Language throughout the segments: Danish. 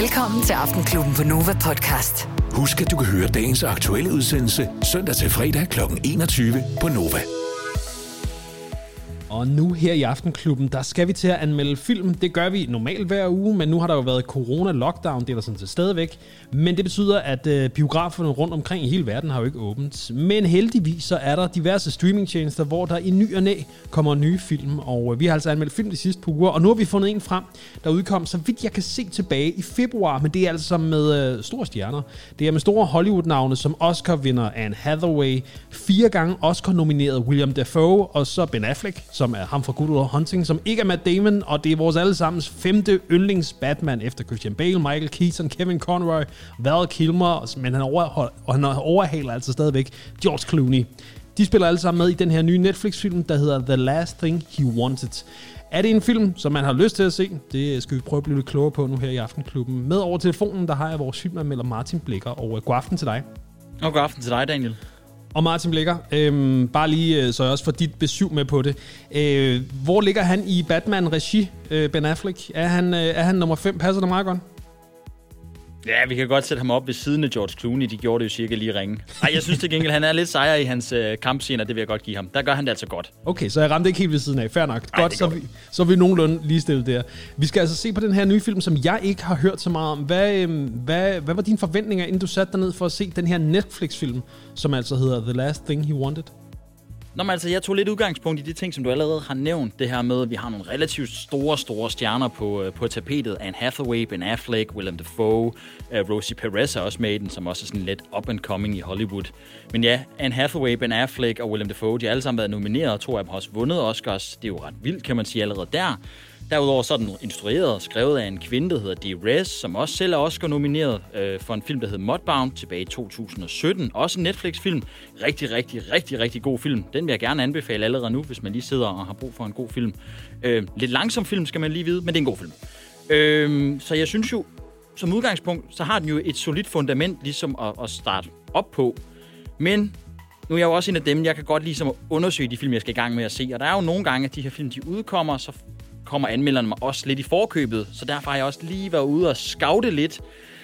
Velkommen til Aftenklubben på Nova Podcast. Husk, at du kan høre dagens aktuelle udsendelse søndag til fredag kl. 21 på Nova. Og nu her i Aftenklubben, der skal vi til at anmelde film. Det gør vi normalt hver uge, men nu har der jo været corona-lockdown, det er der sådan set stadigvæk. Men det betyder, at biograferne rundt omkring i hele verden har jo ikke åbent. Men heldigvis så er der diverse streamingtjenester, hvor der i ny og næ kommer nye film. Og vi har altså anmeldt film de sidste par uger, og nu har vi fundet en frem, der udkom, så vidt jeg kan se, tilbage i februar. Men det er altså med store stjerner. Det er med store Hollywood-navne som Oscar-vinder Anne Hathaway, 4 gange Oscar-nomineret William Dafoe, og så Ben Affleck, som er ham fra Good Will Hunting, som ikke er Matt Damon, og det er vores allesammens 5. yndlings Batman efter Christian Bale, Michael Keaton, Kevin Conroy, Val Kilmer, men han overhaler altså stadigvæk George Clooney. De spiller alle sammen med i den her nye Netflix-film, der hedder The Last Thing He Wanted. Er det en film, som man har lyst til at se? Det skal vi prøve at blive lidt klogere på nu her i Aftenklubben. Med over telefonen, der har jeg vores filmanmelder Martin Blikker, og god aften til dig. Og god aften til dig, Daniel. Og Martin Blikker, bare lige så jeg også får dit besøg med på det. Hvor ligger han i Batman-regi, Ben Affleck? Er han nummer 5? Passer det meget godt? Ja, vi kan godt sætte ham op ved siden af George Clooney. De gjorde det jo cirka lige ringe. Ej, jeg synes til gengæld, han er lidt sejr i hans kampscener. Det vil jeg godt give ham. Der gør han det altså godt. Okay, så jeg ramte ikke helt ved siden af. Fair nok. Ej, godt, så er vi nogenlunde ligestillet der. Vi skal altså se på den her nye film, som jeg ikke har hørt så meget om. Hvad var dine forventninger, inden du satte dig ned for at se den her Netflix-film, som altså hedder The Last Thing He Wanted? Nå, men altså, jeg tog lidt udgangspunkt i de ting, som du allerede har nævnt. Det her med, at vi har nogle relativt store stjerner på tapetet. Anne Hathaway, Ben Affleck, Willem Dafoe, Rosie Perez er også med i den, som også er sådan lidt up-and-coming i Hollywood. Men ja, Anne Hathaway, Ben Affleck og Willem Dafoe, de har alle sammen været nomineret, og 2 af dem har også vundet Oscars. Det er jo ret vildt, kan man sige, allerede der. Derudover så er den instrueret og skrevet af en kvinde, der hedder Dee Rez, som også selv er Oscar-nomineret for en film, der hedder Mudbound, tilbage i 2017. Også en Netflix-film. Rigtig god film. Den vil jeg gerne anbefale allerede nu, hvis man lige sidder og har brug for en god film. Lidt langsom film, skal man lige vide, men det er en god film. Så jeg synes jo, som udgangspunkt, så har den jo et solidt fundament ligesom at starte op på. Men nu er jeg jo også en af dem, jeg kan godt ligesom at undersøge de film, jeg skal i gang med at se. Og der er jo nogle gange, at de her film, de udkommer, så kommer anmelderne mig også lidt i forkøbet, så derfor har jeg også lige været ude og scoute lidt.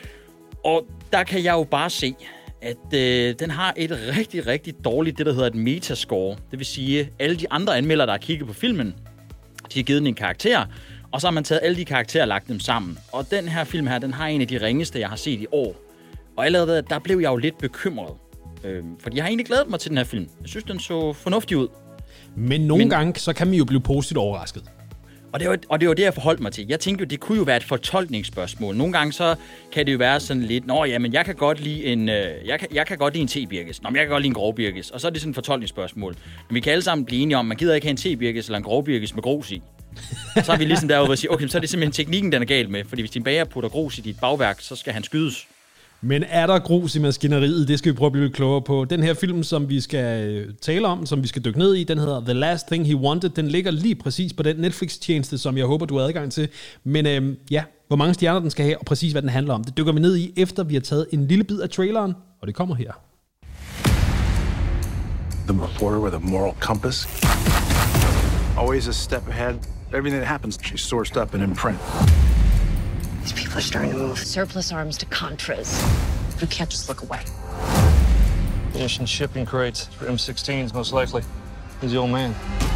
Og der kan jeg jo bare se, at den har et rigtig dårligt, det der hedder et metascore. Det vil sige, alle de andre anmeldere, der har kigget på filmen, de har givet den en karakter, og så har man taget alle de karakterer og lagt dem sammen. Og den her film her, den har en af de ringeste, jeg har set i år. Og allerede der blev jeg jo lidt bekymret. Fordi jeg har egentlig glædet mig til den her film. Jeg synes, den så fornuftig ud. Men nogle gange, så kan man jo blive positivt overrasket. Og det var det, jeg forholdt mig til. Jeg tænkte jo, det kunne jo være et fortolkningsspørgsmål. Nogle gange så kan det jo være sådan lidt, men jeg kan godt lide jeg kan godt lide en tebirkes. Nå, men jeg kan godt lide en grovbirkes. Og så er det sådan et fortolkningsspørgsmål. Men vi kan alle sammen blive enige om, man gider ikke have en tebirkes eller en grovbirkes med grus i. Så er vi ligesom derude og sige, okay, så er det simpelthen teknikken, den er galt med. Fordi hvis din bager putter grus i dit bagværk, så skal han skydes. Men er der grus i maskineriet? Det skal vi prøve at blive lidt klogere på. Den her film, som vi skal tale om, som vi skal dykke ned i, den hedder The Last Thing He Wanted. Den ligger lige præcis på den Netflix-tjeneste, som jeg håber, du har adgang til. Men hvor mange stjerner den skal have, og præcis hvad den handler om, det dykker vi ned i, efter vi har taget en lille bid af traileren, og det kommer her. The reporter with a moral compass. Always a step ahead. Everything that happens, she's sourced up and in print. These people are starting to move surplus arms to Contras. You can't just look away. Munition shipping crates for M16s, most likely. He's the old man.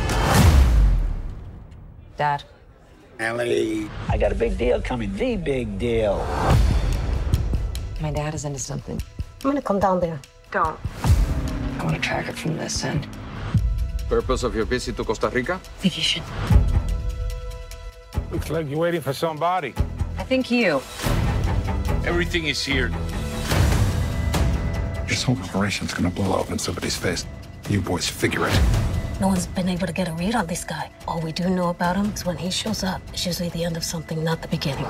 Dad. Ellie, I got a big deal coming. The big deal. My dad is into something. I'm gonna come down there. Don't. I want to track it from this end. Purpose of your visit to Costa Rica? Vacation. Looks like you're waiting for somebody. I think you. Everything is here. This whole operation's gonna blow up in somebody's face. You boys figure it. No one's been able to get a read on this guy. All we do know about him is when he shows up, it's usually the end of something, not the beginning.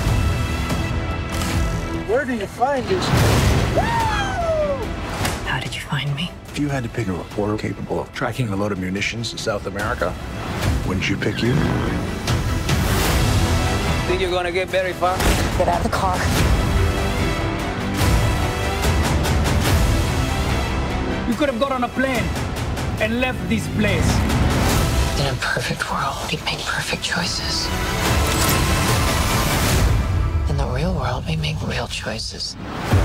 Where do you find this? How did you find me? If you had to pick a reporter capable of tracking a load of munitions in South America, wouldn't you pick you? Think you're gonna get very far? Get out of the car. You could have got on a plane and left this place. In a perfect world, we make perfect choices. In the real world, help me make real choices.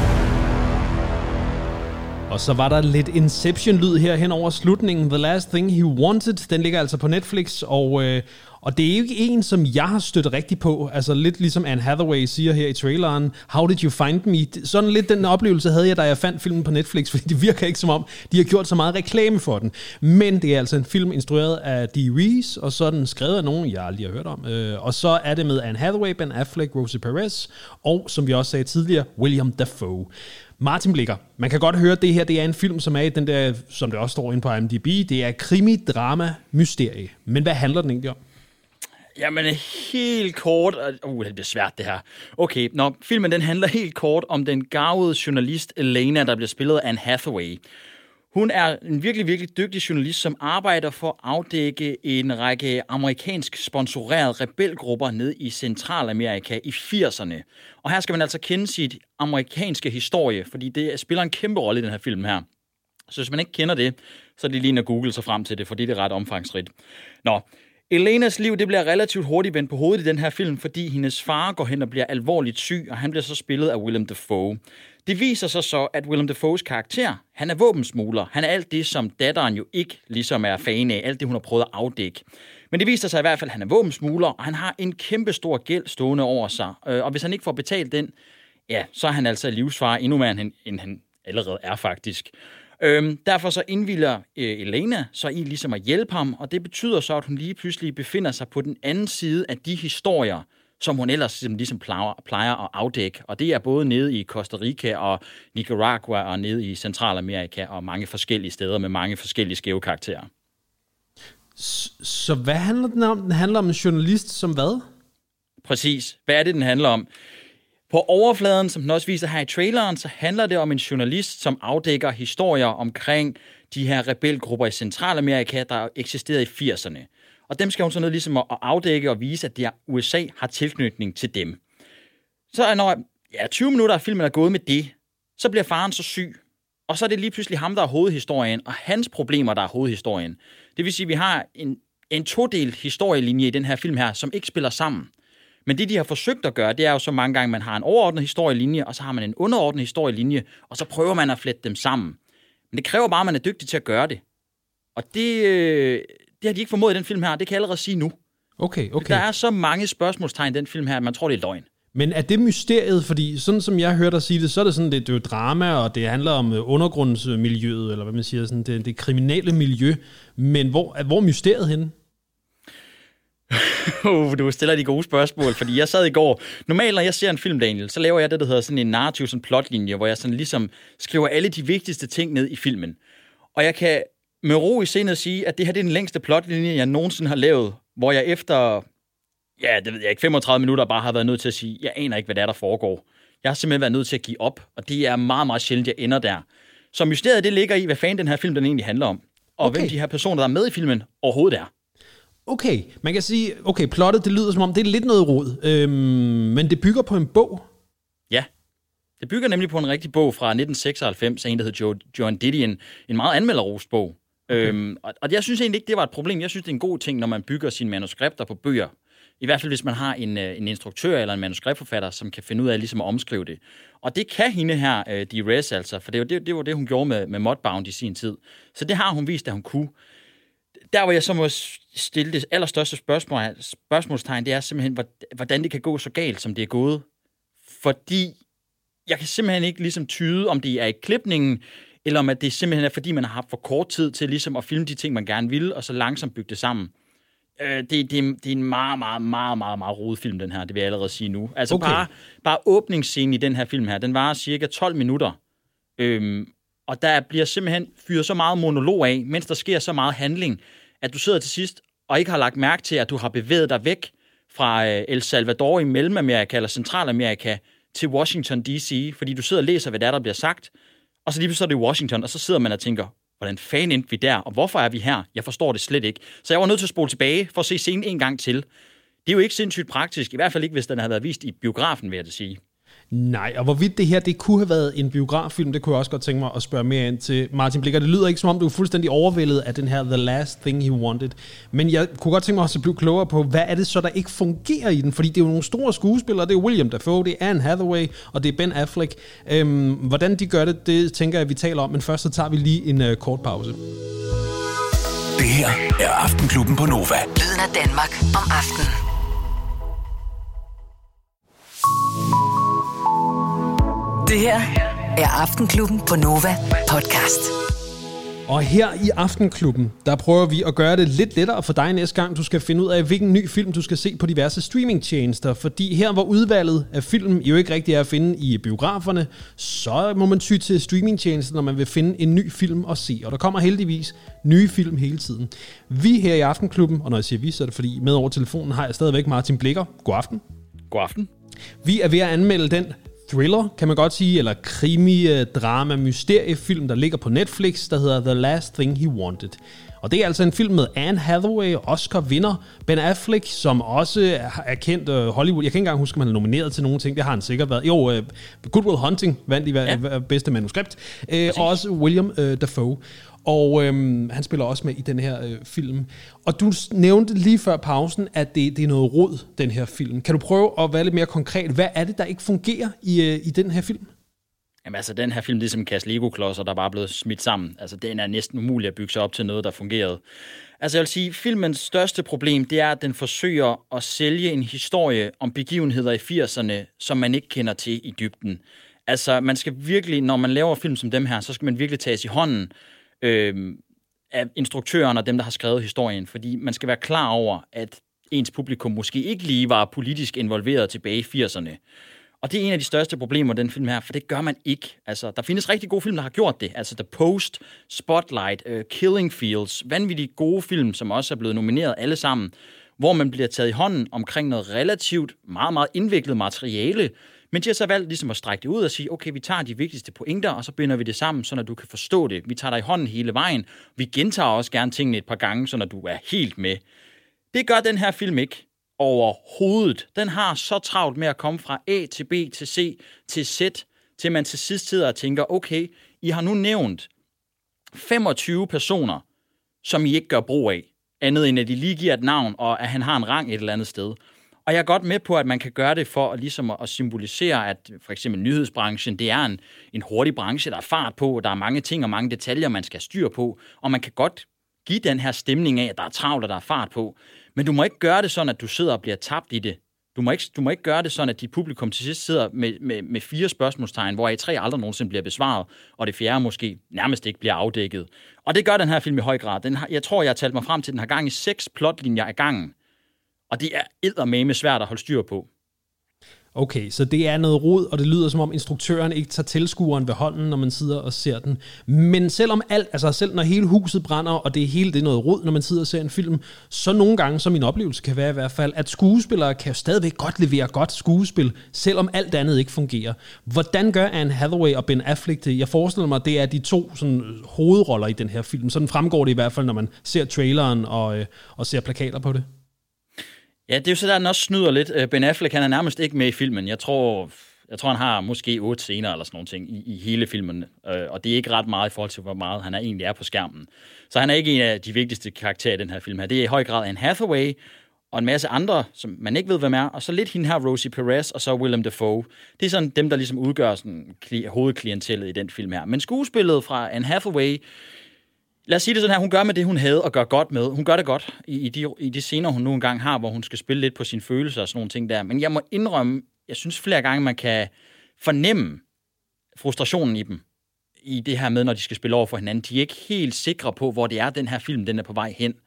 Og så var der lidt Inception-lyd her hen over slutningen. The Last Thing He Wanted, den ligger altså på Netflix, og det er jo ikke en, som jeg har støttet rigtig på. Altså lidt ligesom Anne Hathaway siger her i traileren, How did you find me? Sådan lidt den oplevelse havde jeg, da jeg fandt filmen på Netflix, fordi det virker ikke som om, de har gjort så meget reklame for den. Men det er altså en film instrueret af Dee Reese, og så er den skrevet af nogen, jeg aldrig har hørt om. Og så er det med Anne Hathaway, Ben Affleck, Rosie Perez, og som vi også sagde tidligere, William Dafoe. Martin Blikker, man kan godt høre, at det her det er en film, som er i den der, som det også står inde på IMDb, det er krimi, drama, mysterie. Men hvad handler den egentlig om? Jamen helt kort, det bliver svært det her. Okay, filmen den handler helt kort om den garvede journalist Elena, der bliver spillet af Anne Hathaway. Hun er en virkelig, virkelig dygtig journalist, som arbejder for at afdække en række amerikansk sponsorerede rebelgrupper ned i Centralamerika i 80'erne. Og her skal man altså kende sit amerikanske historie, fordi det spiller en kæmpe rolle i den her film her. Så hvis man ikke kender det, så er det lige at google sig frem til det, fordi det er ret omfangsrigt. Elenas liv det bliver relativt hurtigt vendt på hovedet i den her film, fordi hendes far går hen og bliver alvorligt syg, og han bliver så spillet af Willem Dafoe. Det viser sig så, at Willem Dafoes karakter, han er våbensmugler. Han er alt det, som datteren jo ikke ligesom er fan af, alt det, hun har prøvet at afdække. Men det viser sig i hvert fald, at han er våbensmugler, og han har en kæmpe stor gæld stående over sig. Og hvis han ikke får betalt den, ja, så er han altså i livsfare endnu mere, end han allerede er faktisk. Derfor så indvilder Elena så i ligesom at hjælpe ham, og det betyder så, at hun lige pludselig befinder sig på den anden side af de historier, som hun ellers ligesom plejer at afdække. Og det er både nede i Costa Rica og Nicaragua og nede i Centralamerika og mange forskellige steder med mange forskellige skæve karakterer. Så hvad handler den om? Den handler om en journalist som hvad? Præcis. Hvad er det, den handler om? På overfladen, som den også viser her i traileren, så handler det om en journalist, som afdækker historier omkring de her rebelgrupper i Centralamerika, der eksisterede i 80'erne. Og dem skal hun så ned ligesom at afdække og vise, at USA har tilknytning til dem. Så når 20 minutter af filmen er gået med det, så bliver faren så syg. Og så er det lige pludselig ham, der er hovedhistorien, og hans problemer, der er hovedhistorien. Det vil sige, at vi har en todelt historielinje i den her film her, som ikke spiller sammen. Men det, de har forsøgt at gøre, det er jo så mange gange, man har en overordnet historielinje, og så har man en underordnet historielinje, og så prøver man at flette dem sammen. Men det kræver bare, at man er dygtig til at gøre det. Og det har de ikke formået i den film her, det kan jeg allerede sige nu. Okay. Der er så mange spørgsmålstegn i den film her, at man tror, det er løgn. Men er det mysteriet? Fordi sådan som jeg hørte dig sige det, så er det sådan, det er jo drama, og det handler om undergrundsmiljøet, eller hvad man siger, sådan det kriminelle miljø. Men hvor er mysteriet henne? Du stiller de gode spørgsmål, fordi jeg sad i går. Normalt, når jeg ser en film, Daniel, så laver jeg det, der hedder sådan en narrativ, sådan en plotlinje, hvor jeg sådan ligesom skriver alle de vigtigste ting ned i filmen. Og jeg kan med ro i sindet sige, at det her det er den længste plotlinje, jeg nogensinde har lavet, hvor jeg efter, det ved jeg ikke, 35 minutter bare har været nødt til at sige, jeg aner ikke, hvad der foregår. Jeg har simpelthen været nødt til at give op, og det er meget, meget sjældent, jeg ender der. Så mysteriet, det ligger i, hvad fanden den her film, den egentlig handler om. Og hvem de her personer, der er med i filmen, overhovedet er. Okay, man kan sige, plottet, det lyder som om, det er lidt noget rod, men det bygger på en bog. Ja, det bygger nemlig på en rigtig bog fra 1996, en der hedder Joan Didion, en meget anmelderrost bog. Okay. Og jeg synes egentlig ikke, det var et problem. Jeg synes, det er en god ting, når man bygger sine manuskripter på bøger. I hvert fald, hvis man har en instruktør eller en manuskriptforfatter, som kan finde ud af ligesom at omskrive det. Og det kan hende her, Dee Reese altså, for det var det, hun gjorde med Mudbound i sin tid. Så det har hun vist, at hun kunne. Der, hvor jeg så må stille det allerstørste spørgsmålstegn, det er simpelthen, hvordan det kan gå så galt, som det er gået. Fordi jeg kan simpelthen ikke ligesom tyde, om det er i klipningen, eller om at det simpelthen er, fordi man har haft for kort tid til ligesom at filme de ting, man gerne vil, og så langsomt bygge det sammen. Det er en meget, meget, meget, meget, meget rodet film, den her, det vil jeg allerede sige nu. Altså bare åbningsscenen i den her film her, den varer cirka 12 minutter. Og der bliver simpelthen fyret så meget monolog af, mens der sker så meget handling, at du sidder til sidst og ikke har lagt mærke til, at du har bevæget dig væk fra El Salvador i Mellemamerika eller Centralamerika til Washington D.C., fordi du sidder og læser, hvad der bliver sagt, og så lige så er det Washington, og så sidder man og tænker, hvordan fanden endte vi der, og hvorfor er vi her? Jeg forstår det slet ikke. Så jeg var nødt til at spole tilbage for at se scenen en gang til. Det er jo ikke sindssygt praktisk, i hvert fald ikke, hvis den havde været vist i biografen, vil jeg da sige. Nej, og hvorvidt det her, det kunne have været en biograffilm, det kunne jeg også godt tænke mig at spørge mere ind til. Martin Blikker, det lyder ikke som om, du er fuldstændig overvældet af den her The Last Thing He Wanted. Men jeg kunne godt tænke mig også at blive klogere på, hvad er det så, der ikke fungerer i den? Fordi det er jo nogle store skuespillere, det er William Dafoe, det er Anne Hathaway, og det er Ben Affleck. Hvordan de gør det tænker jeg, vi taler om, men først så tager vi lige en kort pause. Det her er Aftenklubben på Nova. Lyden af Danmark om aftenen. Det her er Aftenklubben på Nova podcast. Og her i Aftenklubben, der prøver vi at gøre det lidt lettere for dig næste gang, du skal finde ud af, hvilken ny film du skal se på diverse streamingtjenester. Fordi her, hvor udvalget af film jo ikke rigtig er at finde i biograferne, så må man ty til streamingtjenester, når man vil finde en ny film at se. Og der kommer heldigvis nye film hele tiden. Vi her i Aftenklubben, og når jeg siger vi, så er det fordi med over telefonen har jeg stadigvæk Martin Blikker. God aften. God aften. Vi er ved at anmelde den thriller, kan man godt sige, eller krimi, drama, mysteriefilm, der ligger på Netflix, der hedder The Last Thing He Wanted. Og det er altså en film med Anne Hathaway, Oscar-vinder, Ben Affleck, som også er kendt Hollywood. Jeg kan ikke engang huske, om han er nomineret til nogle ting. Det har han sikkert været. Jo, Good Will Hunting vandt i bedste manuskript. Og også William Dafoe. Og han spiller også med i den her film. Og du nævnte lige før pausen, at det er noget rod, den her film. Kan du prøve at være lidt mere konkret? Hvad er det, der ikke fungerer i den her film? Jamen altså, den her film, det er som en kasse Lego-klodser, der bare er blevet smidt sammen. Altså, den er næsten umulig at bygge sig op til noget, der fungerede. Altså, jeg vil sige, filmens største problem, det er, at den forsøger at sælge en historie om begivenheder i 80'erne, som man ikke kender til i dybden. Altså, man skal virkelig, når man laver film som dem her, så skal man virkelig tages i hånden af instruktøren og dem, der har skrevet historien, fordi man skal være klar over, at ens publikum måske ikke lige var politisk involveret tilbage i 80'erne. Og det er en af de største problemer, den film her, for det gør man ikke. Altså, der findes rigtig gode film, der har gjort det. Altså The Post, Spotlight, Killing Fields, vanvittigt gode film, som også er blevet nomineret alle sammen, hvor man bliver taget i hånden omkring noget relativt meget, meget indviklet materiale, men de har så valgt ligesom at strække det ud og sige, okay, vi tager de vigtigste pointer, og så binder vi det sammen, så du kan forstå det. Vi tager dig i hånden hele vejen. Vi gentager også gerne tingene et par gange, så du er helt med. Det gør den her film ikke overhovedet. Den har så travlt med at komme fra A til B til C til Z, til man til sidst sidder og tænker, okay, I har nu nævnt 25 personer, som I ikke gør brug af, andet end at de lige giver et navn, og at han har en rang et eller andet sted. Og jeg er godt med på, at man kan gøre det for ligesom at symbolisere, at for eksempel nyhedsbranchen, det er en hurtig branche, der er fart på, der er mange ting og mange detaljer, man skal styre på, og man kan godt give den her stemning af, at der er travlt og der er fart på. Men du må ikke gøre det sådan, at du sidder og bliver tabt i det. Du må ikke gøre det sådan, at dit publikum til sidst sidder med 4 spørgsmålstegn, hvoraf 3 aldrig nogensinde bliver besvaret, og det 4. måske nærmest ikke bliver afdækket. Og det gør den her film i høj grad. Jeg tror, jeg har talt mig frem til, at den har gang i 6 plotlinjer ad gangen. Og det er eddermame svært at holde styr på. Okay, så det er noget rod, og det lyder som om instruktøren ikke tager tilskueren ved hånden, når man sidder og ser den. Men selvom alt, altså selv når hele huset brænder, og det hele det er noget rod, når man sidder og ser en film, så nogle gange, som min oplevelse kan være i hvert fald, at skuespillere kan jo stadigvæk godt levere godt skuespil, selvom alt andet ikke fungerer. Hvordan gør Anne Hathaway og Ben Affleck det? Jeg forestiller mig, at det er de 2 sådan, hovedroller i den her film. Sådan fremgår det i hvert fald, når man ser traileren og ser plakater på det. Ja, det er jo så, der den også snyder lidt. Ben Affleck, han er nærmest ikke med i filmen. Jeg tror han har måske 8 scener eller sådan nogle ting i hele filmen. Og det er ikke ret meget i forhold til, hvor meget han egentlig er på skærmen. Så han er ikke en af de vigtigste karakterer i den her film her. Det er i høj grad Anne Hathaway og en masse andre, som man ikke ved, hvem er. Og så lidt hende her, Rosie Perez, og så Willem Dafoe. Det er sådan dem, der ligesom udgør sådan hovedklientellet i den film her. Men skuespillet fra Anne Hathaway, lad os sige det sådan her, hun gør med det, hun havde og gør godt med. Hun gør det godt i de scener, hun nu engang har, hvor hun skal spille lidt på sine følelser og sådan nogle ting der. Men jeg må indrømme, jeg synes flere gange, man kan fornemme frustrationen i dem. I det her med, når de skal spille over for hinanden. De er ikke helt sikre på, hvor det er, den her film den er på vej hen.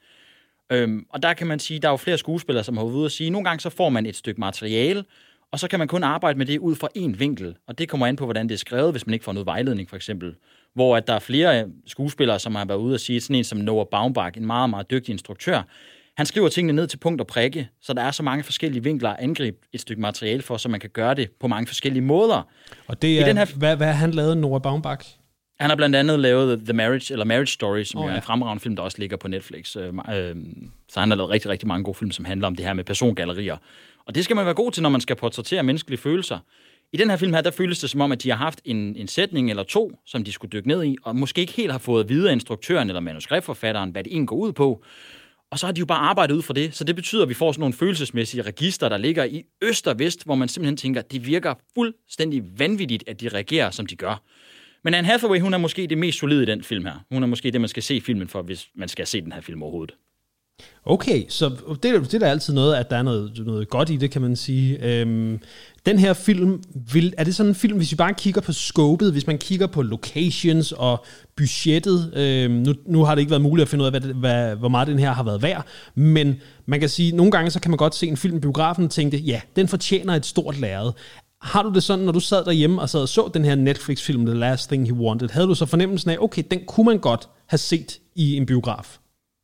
Og der kan man sige, der er jo flere skuespillere, som har været ude at sige, nogle gange så får man et stykke materiale, og så kan man kun arbejde med det ud fra én vinkel. Og det kommer an på, hvordan det er skrevet, hvis man ikke får noget vejledning, for eksempel. Hvor at der er flere skuespillere, som har været ude at sige, sådan en som Noah Baumbach, en meget, meget dygtig instruktør, han skriver tingene ned til punkt og prikke, så der er så mange forskellige vinkler at angribe et stykke materiale for, så man kan gøre det på mange forskellige måder. Og det er, den her, hvad har han lavet, Noah Baumbach? Han har blandt andet lavet The Marriage Story, som er en fremragende film, der også ligger på Netflix. Så han har lavet rigtig, rigtig mange gode film, som handler om det her med persongallerier. Og det skal man være god til, når man skal portrættere menneskelige følelser. I den her film her, der føles det som om, at de har haft en sætning eller to, som de skulle dykke ned i, og måske ikke helt har fået at vide af instruktøren eller manuskriptforfatteren, hvad det egentlig går ud på. Og så har de jo bare arbejdet ud fra det, så det betyder, at vi får sådan nogle følelsesmæssige register, der ligger i øst og vest, hvor man simpelthen tænker, at det virker fuldstændig vanvittigt, at de reagerer, som de gør. Men Anne Hathaway, hun er måske det mest solide i den film her. Hun er måske det, man skal se filmen for, hvis man skal se den her film overhovedet. Okay, så det er da altid noget, at der er noget godt i det, kan man sige. Den her film, er det sådan en film, hvis vi bare kigger på scopet, hvis man kigger på locations og budgettet, nu har det ikke været muligt at finde ud af, hvor meget den her har været værd, men man kan sige, nogle gange så kan man godt se en film i biografen og tænke, ja, den fortjener et stort lærred. Har du det sådan, når du sad derhjemme og sad og så den her Netflix-film, The Last Thing He Wanted, havde du så fornemmelsen af, okay, den kunne man godt have set i en biograf?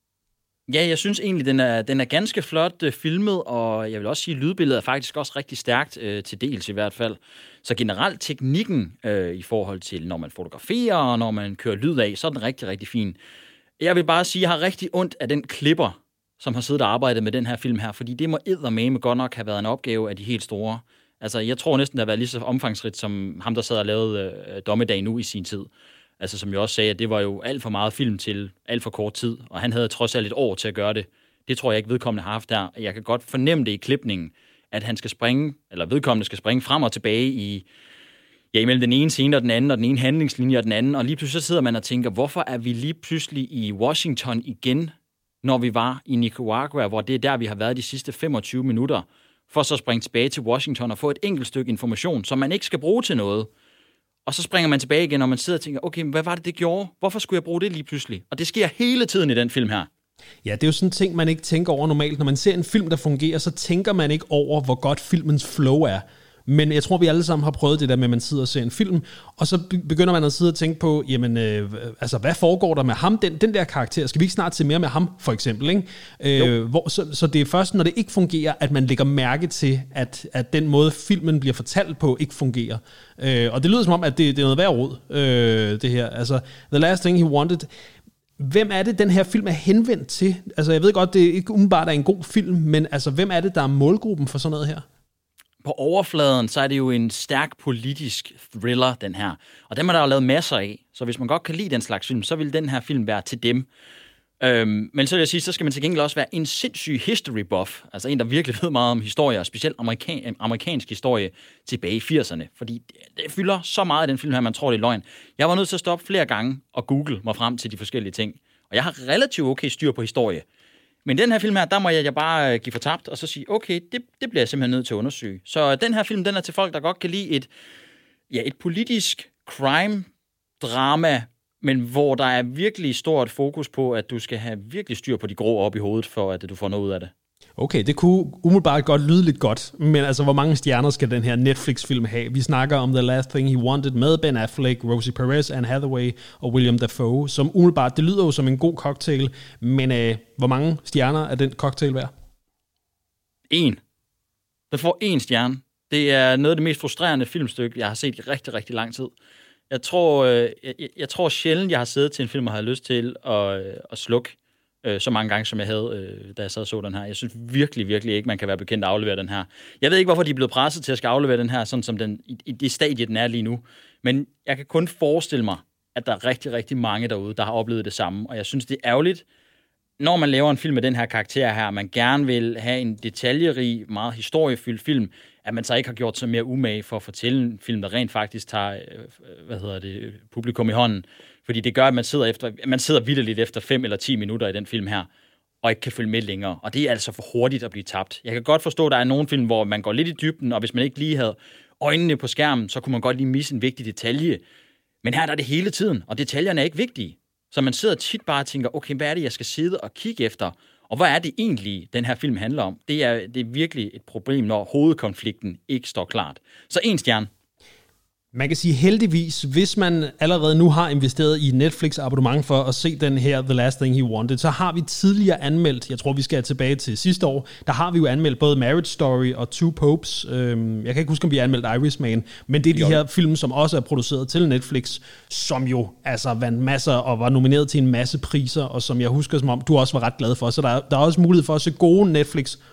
Ja, jeg synes egentlig, den er ganske flot filmet, og jeg vil også sige, at lydbilledet er faktisk også rigtig stærkt, til dels i hvert fald. Så generelt teknikken i forhold til, når man fotograferer og når man kører lyd af, så er den rigtig, rigtig fin. Jeg vil bare sige, at jeg har rigtig ondt af den klipper, som har siddet og arbejdet med den her film her, fordi det må eddermame godt nok have været en opgave af de helt store. Altså, jeg tror næsten, det har været lige så omfangsrigt som ham, der sad og lavede Dommedag Nu i sin tid. Altså, som jeg også sagde, at det var jo alt for meget film til alt for kort tid, og han havde trods alt et år til at gøre det. Det tror jeg ikke, vedkommende har haft der. Jeg kan godt fornemme det i klipningen, at han skal springe, eller vedkommende skal springe frem og tilbage imellem den ene scene og den anden, og den ene handlingslinje og den anden, og lige pludselig så sidder man og tænker, hvorfor er vi lige pludselig i Washington igen, når vi var i Nicaragua, hvor det er der, vi har været de sidste 25 minutter, for så at springe tilbage til Washington og få et enkelt stykke information, som man ikke skal bruge til noget. Og så springer man tilbage igen, og man sidder og tænker, okay, hvad var det gjorde? Hvorfor skulle jeg bruge det lige pludselig? Og det sker hele tiden i den film her. Ja, det er jo sådan en ting, man ikke tænker over normalt. Når man ser en film, der fungerer, så tænker man ikke over, hvor godt filmens flow er. Men jeg tror, vi alle sammen har prøvet det der med, at man sidder og ser en film, og så begynder man at sidde og tænke på, jamen, altså, hvad foregår der med ham, den der karakter? Skal vi ikke snart se mere med ham, for eksempel? Ikke? Så det er først, når det ikke fungerer, at man lægger mærke til, at den måde, filmen bliver fortalt på, ikke fungerer. Og det lyder som om, at det er noget værd råd, det her. Altså, The Last Thing He Wanted. Hvem er det, den her film er henvendt til? Altså, jeg ved godt, det er ikke umiddelbart er en god film, men altså, hvem er det, der er målgruppen for sådan noget her? På overfladen, så er det jo en stærk politisk thriller, den her. Og dem er der jo lavet masser af. Så hvis man godt kan lide den slags film, så vil den her film være til dem. Men så vil jeg sige, så skal man til gengæld også være en sindssyg history buff. Altså en, der virkelig ved meget om historie, og specielt amerikansk historie tilbage i 80'erne. Fordi det fylder så meget af den film her, man tror, det er løgn. Jeg var nødt til at stoppe flere gange og google mig frem til de forskellige ting. Og jeg har relativt okay styr på historie. Men den her film her, der må jeg bare give fortabt, og så sige, okay, det bliver jeg simpelthen nødt til at undersøge. Så den her film, den er til folk, der godt kan lide et politisk crime-drama, men hvor der er virkelig stort fokus på, at du skal have virkelig styr på de grå op i hovedet, for at du får noget ud af det. Okay, det kunne umiddelbart godt lyde lidt godt, men altså, hvor mange stjerner skal den her Netflix-film have? Vi snakker om The Last Thing He Wanted med Ben Affleck, Rosie Perez, Anne Hathaway og William Dafoe, som umiddelbart, det lyder jo som en god cocktail, men hvor mange stjerner er den cocktail værd? 1. Den får 1 stjerne. Det er noget af det mest frustrerende filmstykke, jeg har set i rigtig, rigtig lang tid. Jeg tror sjældent, jeg har siddet til en film og har lyst til at slukke så mange gange, som jeg havde, da jeg sad og så den her. Jeg synes virkelig, virkelig ikke, man kan være bekendt at aflevere den her. Jeg ved ikke, hvorfor de er blevet presset til at skal aflevere den her, sådan som den i det stadie, den er lige nu. Men jeg kan kun forestille mig, at der er rigtig, rigtig mange derude, der har oplevet det samme. Og jeg synes, det er ærgerligt, når man laver en film med den her karakter her, man gerne vil have en detaljerig, meget historiefyldt film, at man så ikke har gjort sig mere umage for at fortælle en film, der rent faktisk tager, publikum i hånden. Fordi det gør, at man sidder vitterligt efter 5 eller 10 minutter i den film her, og ikke kan følge med længere. Og det er altså for hurtigt at blive tabt. Jeg kan godt forstå, at der er nogle film, hvor man går lidt i dybden, og hvis man ikke lige havde øjnene på skærmen, så kunne man godt lige misse en vigtig detalje. Men her der er det hele tiden, og detaljerne er ikke vigtige. Så man sidder tit bare og tænker, okay, hvad er det, jeg skal sidde og kigge efter? Og hvad er det egentlig, den her film handler om? Det er virkelig et problem, når hovedkonflikten ikke står klart. Så 1 stjerne. Man kan sige heldigvis, hvis man allerede nu har investeret i Netflix abonnement for at se den her The Last Thing He Wanted, så har vi tidligere anmeldt, jeg tror vi skal tilbage til sidste år, der har vi jo anmeldt både Marriage Story og Two Popes. Jeg kan ikke huske, om vi har anmeldt Irishman, men det er de her film, som også er produceret til Netflix, som jo altså vandt masser og var nomineret til en masse priser, og som jeg husker, som om du også var ret glad for. Så der er også mulighed for at se gode Netflix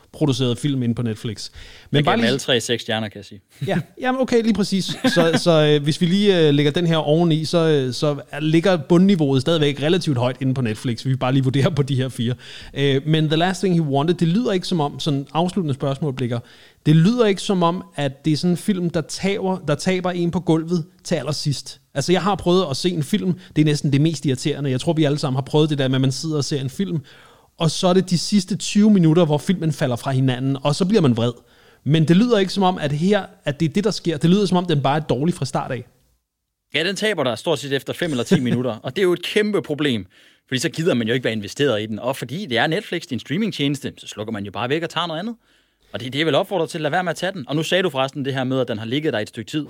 produceret film inde på Netflix. Men bare lige alle 3 6 stjerner, kan jeg sige. Ja, jamen okay, lige præcis. Så hvis vi lige lægger den her oveni, så ligger bundniveauet stadigvæk relativt højt inde på Netflix. Vi bare lige vurderer på de her 4. Men The Last Thing He Wanted, det lyder ikke som om, sådan afsluttende spørgsmål blikker, det lyder ikke som om, at det er sådan en film, der taber en på gulvet til allersidst. Altså jeg har prøvet at se en film, det er næsten det mest irriterende. Jeg tror, vi alle sammen har prøvet det der med, at man sidder og ser en film, og så er det de sidste 20 minutter, hvor filmen falder fra hinanden, og så bliver man vred. Men det lyder ikke som om, at det er det, der sker. Det lyder som om, den bare er dårlig fra start af. Ja, den taber der stort set efter 5 eller 10 minutter, og det er jo et kæmpe problem. Fordi så gider man jo ikke være investeret i den. Og fordi det er Netflix, det er en streamingtjeneste, så slukker man jo bare væk og tager noget andet. Og det er vel opfordret til at lade være med at tage den. Og nu sagde du forresten det her med, at den har ligget der et stykke tid.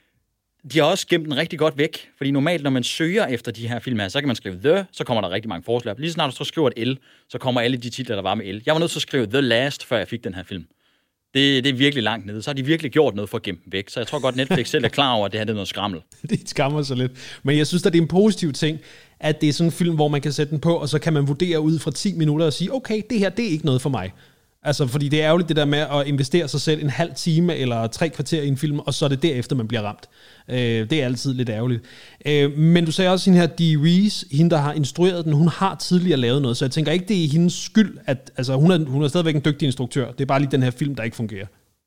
De har også gemt den rigtig godt væk. Fordi normalt, når man søger efter de her film her, så kan man skrive The, så kommer der rigtig mange forslag. Lige snart du så skriver et L, så kommer alle de titler, der var med L. Jeg var nødt til at skrive The Last, før jeg fik den her film. Det er virkelig langt nede. Så har de virkelig gjort noget for at gemme dem væk. Så jeg tror godt, Netflix selv er klar over, at det her det er noget skrammel. Det skammer sig lidt. Men jeg synes, at det er en positiv ting, at det er sådan en film, hvor man kan sætte den på, og så kan man vurdere ud fra 10 minutter og sige, okay, det her, det er ikke noget for mig. Altså, fordi det er ærgerligt det der med at investere sig selv en halv time eller 3 kvarter i en film, og så er det derefter, man bliver ramt. Det er altid lidt ærgerligt. Men du sagde også, hende her, Dee Reese, hende der har instrueret den, hun har tidligere lavet noget, så jeg tænker ikke, det er hendes skyld, at altså, hun er stadigvæk en dygtig instruktør. Det er bare lige den her film, der ikke fungerer.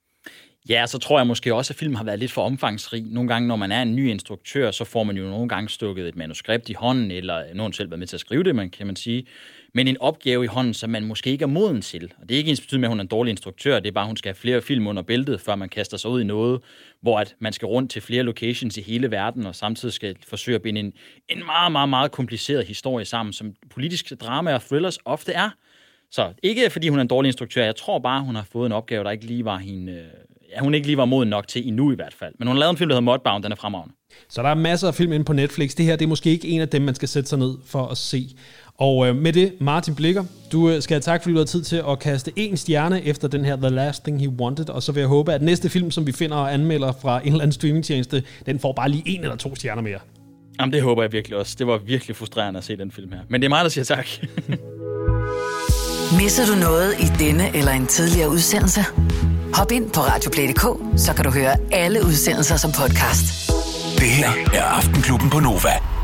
Ja, så tror jeg måske også, at filmen har været lidt for omfangsrig. Nogle gange, når man er en ny instruktør, så får man jo nogle gange stukket et manuskript i hånden, eller nogen selv været med til at skrive det, kan man sige. Men en opgave i hånden, som man måske ikke er moden til. Og det er ikke ens betydning med, at hun er en dårlig instruktør. Det er bare, at hun skal have flere film under bæltet, før man kaster sig ud i noget, hvor at man skal rundt til flere locations i hele verden, og samtidig skal forsøge at binde en meget, meget, meget kompliceret historie sammen, som politiske drama og thrillers ofte er. Så ikke fordi hun er en dårlig instruktør. Jeg tror bare, hun har fået en opgave, der ikke lige var hende... hun ikke lige var moden nok til endnu i hvert fald. Men hun har lavet en film, der hedder Mudbound, den er fremragende. Så der er masser af film inde på Netflix. Det her, det er måske ikke en af dem, man skal sætte sig ned for at se. Og med det, Martin Blikker, du skal have tak, fordi du har tid til at kaste 1 stjerne efter den her The Last Thing He Wanted, og så vil jeg håbe, at næste film, som vi finder og anmelder fra en eller anden streamingtjeneste, den får bare lige 1 eller 2 stjerner mere. Jamen, det håber jeg virkelig også. Det var virkelig frustrerende at se den film her. Men det er mig, der siger tak. Misser du noget i denne eller en tidligere udsendelse? Hop ind på radioplay.dk, så kan du høre alle udsendelser som podcast. Det her er Aftenklubben på Nova.